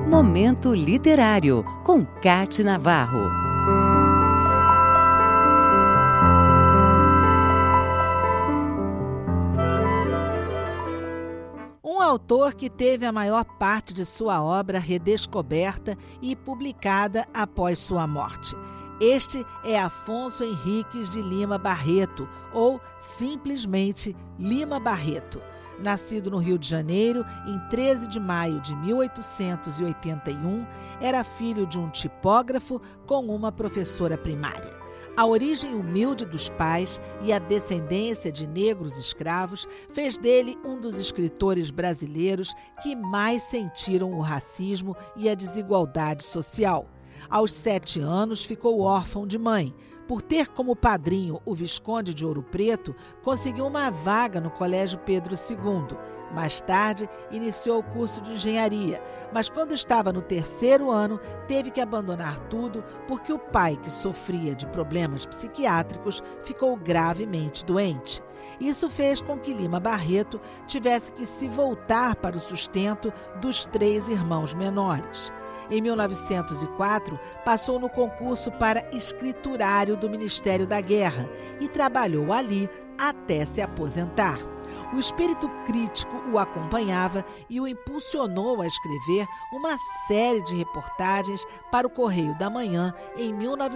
Momento Literário, com Cate Navarro. Um autor que teve a maior parte de sua obra redescoberta e publicada após sua morte. Este é Afonso Henriques de Lima Barreto, ou simplesmente Lima Barreto. Nascido no Rio de Janeiro em 13 de maio de 1881, era filho de um tipógrafo com uma professora primária. A origem humilde dos pais e a descendência de negros escravos fez dele um dos escritores brasileiros que mais sentiram o racismo e a desigualdade social. Aos 7 anos, ficou órfão de mãe. Por ter como padrinho o Visconde de Ouro Preto, conseguiu uma vaga no Colégio Pedro II. Mais tarde, iniciou o curso de engenharia, mas quando estava no 3º ano, teve que abandonar tudo porque o pai, que sofria de problemas psiquiátricos, ficou gravemente doente. Isso fez com que Lima Barreto tivesse que se voltar para o sustento dos 3 irmãos menores. Em 1904, passou no concurso para escriturário do Ministério da Guerra e trabalhou ali até se aposentar. O espírito crítico o acompanhava e o impulsionou a escrever uma série de reportagens para o Correio da Manhã em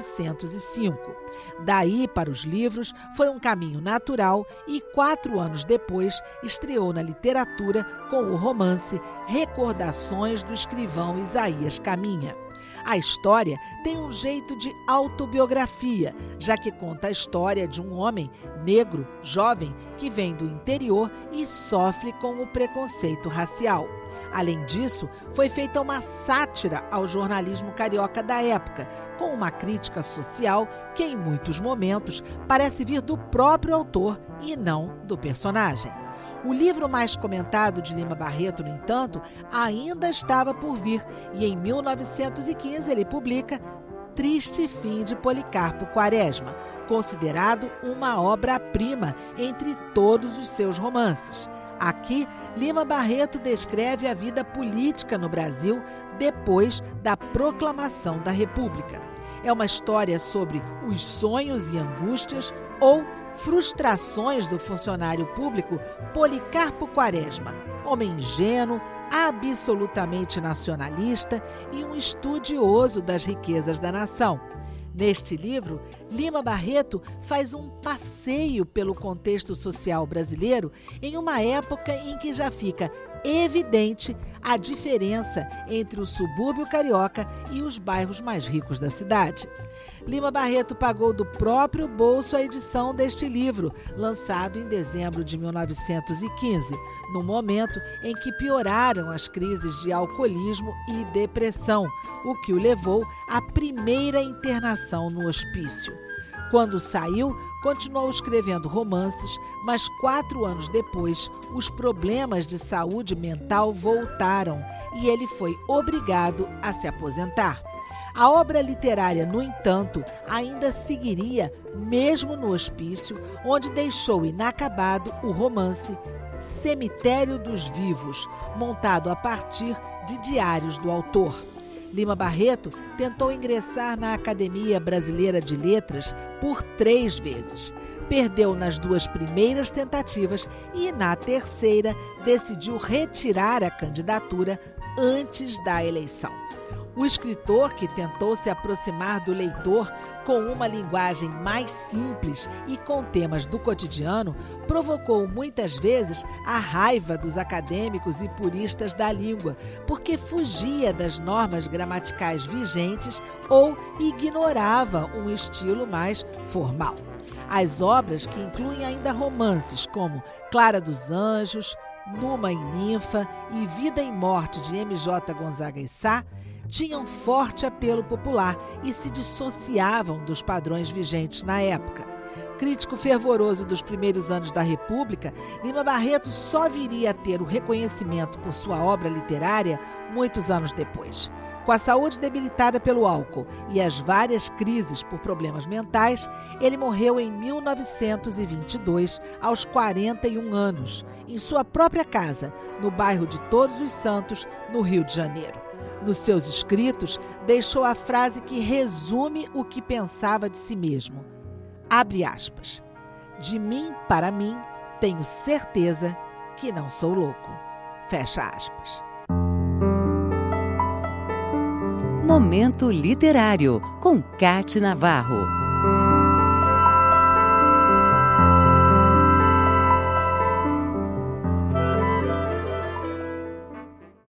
1905. Daí para os livros foi um caminho natural e 4 anos depois estreou na literatura com o romance Recordações do Escrivão Isaías Caminha. A história tem um jeito de autobiografia, já que conta a história de um homem negro, jovem, que vem do interior e sofre com o preconceito racial. Além disso, foi feita uma sátira ao jornalismo carioca da época, com uma crítica social que, em muitos momentos, parece vir do próprio autor e não do personagem. O livro mais comentado de Lima Barreto, no entanto, ainda estava por vir e em 1915 ele publica Triste Fim de Policarpo Quaresma, considerado uma obra-prima entre todos os seus romances. Aqui, Lima Barreto descreve a vida política no Brasil depois da proclamação da República. É uma história sobre os sonhos e angústias ou frustrações do funcionário público Policarpo Quaresma, homem ingênuo, absolutamente nacionalista e um estudioso das riquezas da nação. Neste livro, Lima Barreto faz um passeio pelo contexto social brasileiro em uma época em que já fica evidente a diferença entre o subúrbio carioca e os bairros mais ricos da cidade. Lima Barreto pagou do próprio bolso a edição deste livro, lançado em dezembro de 1915, no momento em que pioraram as crises de alcoolismo e depressão, o que o levou à primeira internação no hospício. Quando saiu, continuou escrevendo romances, mas 4 anos depois, os problemas de saúde mental voltaram e ele foi obrigado a se aposentar. A obra literária, no entanto, ainda seguiria mesmo no hospício, onde deixou inacabado o romance Cemitério dos Vivos, montado a partir de diários do autor. Lima Barreto tentou ingressar na Academia Brasileira de Letras por 3 vezes. Perdeu nas 2 primeiras tentativas e, na terceira, decidiu retirar a candidatura antes da eleição. O escritor, que tentou se aproximar do leitor com uma linguagem mais simples e com temas do cotidiano, provocou muitas vezes a raiva dos acadêmicos e puristas da língua, porque fugia das normas gramaticais vigentes ou ignorava um estilo mais formal. As obras, que incluem ainda romances como Clara dos Anjos, Numa e Ninfa e Vida e Morte de M.J. Gonzaga e Sá, tinham forte apelo popular e se dissociavam dos padrões vigentes na época. Crítico fervoroso dos primeiros anos da República, Lima Barreto só viria a ter o reconhecimento por sua obra literária muitos anos depois. Com a saúde debilitada pelo álcool e as várias crises por problemas mentais, ele morreu em 1922, aos 41 anos, em sua própria casa, no bairro de Todos os Santos, no Rio de Janeiro. Nos seus escritos, deixou a frase que resume o que pensava de si mesmo. Abre aspas. De mim para mim, tenho certeza que não sou louco. Fecha aspas. Momento Literário, com Cate Navarro.